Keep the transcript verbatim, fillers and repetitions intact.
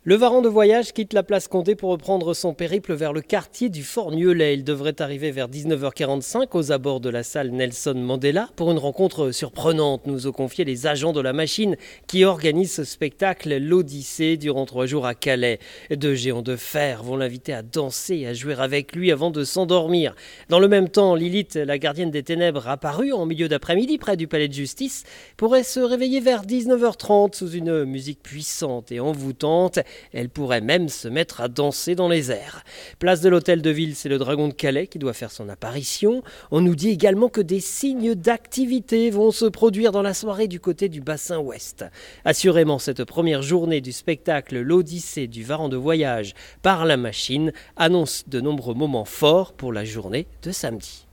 Le Varan de voyage quitte la place Condé pour reprendre son périple vers le quartier du Fort Nieulais. Il devrait arriver vers dix-neuf heures quarante-cinq aux abords de la salle Nelson Mandela pour une rencontre surprenante, nous ont confié les agents de la machine qui organisent ce spectacle, l'Odyssée, durant trois jours à Calais. Deux géants de fer vont l'inviter à danser et à jouer avec lui avant de s'endormir. Dans le même temps, Lilith, la gardienne des ténèbres apparue en milieu d'après-midi près du palais de justice, pourrait se réveiller vers dix-neuf heures trente sous une musique puissante et envoûtante. Elle pourrait même se mettre à danser dans les airs. Place de l'Hôtel de Ville, c'est le Dragon de Calais qui doit faire son apparition. On nous dit également que des signes d'activité vont se produire dans la soirée du côté du bassin ouest. Assurément, cette première journée du spectacle L'Odyssée du Varan de voyage par la machine annonce de nombreux moments forts pour la journée de samedi.